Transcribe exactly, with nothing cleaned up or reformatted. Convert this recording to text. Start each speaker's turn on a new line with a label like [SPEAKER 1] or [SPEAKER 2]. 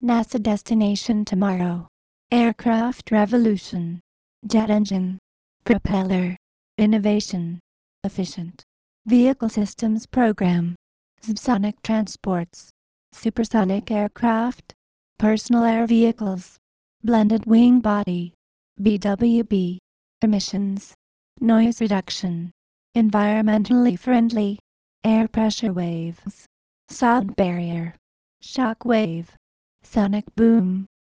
[SPEAKER 1] NASA destination tomorrow. Aircraft revolution. Jet engine. Propeller. Innovation. Efficient. Vehicle systems program. Subsonic transports. Supersonic aircraft. Personal air vehicles. Blended wing body. B W B. Emissions. Noise reduction. Environmentally friendly. Air pressure waves. Sound barrier. Shock wave. Sonic boom.